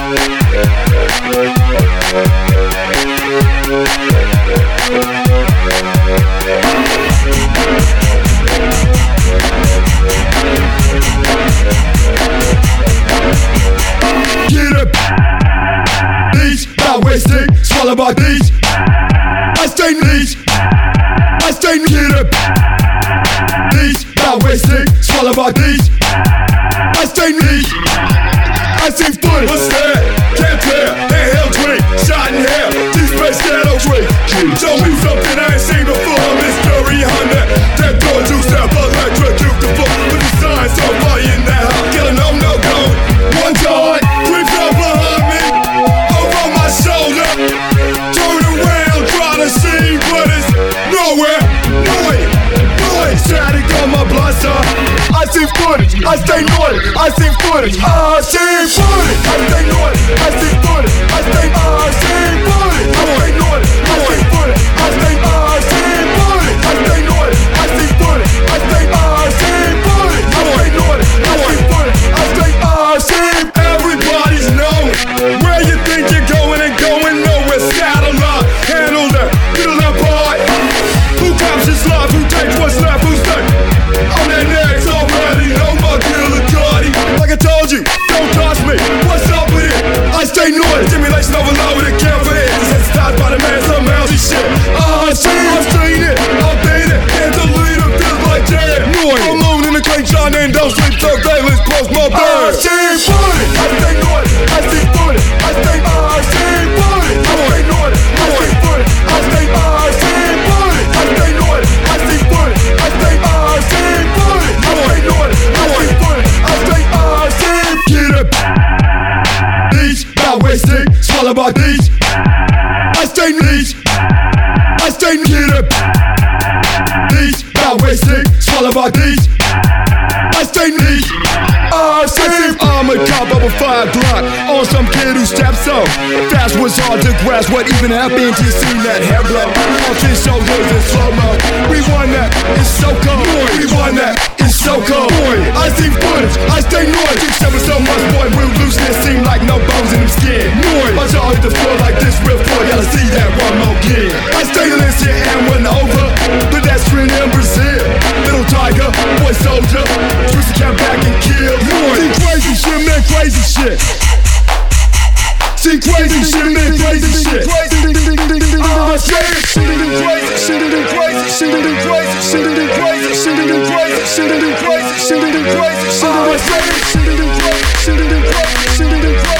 Wasting, swallow my beats. I stay neat. I stay get up. Beats, not wasting, swallow my beats. I stay neat. I see footage. What's that? Can't tell. Handheld drink, shot in hell. Deep space shadow drink. Show me something I ain't seen before. Mystery Honda. That door juice up, electrocute the book. With the signs so far in that house. Killing no go. One yard, 3 fell behind me. Shoulder, turn around, try to see, but it's nowhere. Noise, static on my blaster. I see footage, I stay naughty. I see footage, I see footage. I stay naughty, I see footage. I stay, I see footage. I stay naughty, I see footage. I stay, I see footage. I stay naughty, I see footage. I stay, I see footage. I stay naughty, I see footage. I stay, I see. Everybody's knowing where you think you're going and going nowhere. Saddle up, handle that, feel that part. Who captures life? Who takes what's left? Who's next? On that next already. No more killer Cardi. Like I told you, don't touch me. What's up with it? I stay naughty. Stimulation overloaded. Care for it. Desensitized by the man. Some mousy shit. I've seen it. I've been it. And the leader feels like jam. Full moon in the Clay John and don't sleep till day. Let's close my bed. I see footage. I stay naughty. I see footage. I stay. I see footage. I stay naughty. I see footage. I stay. I see footage. I stay naughty. I see footage. I stay. I see footage. I stay naughty. I see footage. I stay. I see. Get up. Beats, not wasting. Swallow my beats. I stay neat. I stay get up. Beats, not wasting. Swallow my beats. I stay neat. I see I'm a cop of a 5 Glock on some kid who steps up. Fast was hard to grasp what even happened to see that hair blow off his shoulders in slow-mo. We won that, it's so cold. We won that, it's so cold. I see footage, I stay naughty. 6-7 so much, boy, real looseness seem like no bones in him skin. Watch all hit the floor like this real floor, y'all see that one more again. I stay illicit and went over pedestrian in Brazil. Little tiger, boy soldier, twist the cat back and kill. See crazy shit, man, crazy shit. See crazy shit, man, crazy shit. I say it, shit it crazy, shit it crazy, shit it crazy, shit it crazy, shit it crazy, shit it crazy, shit it crazy, shit it crazy, shit it crazy, shit it crazy, shit it crazy.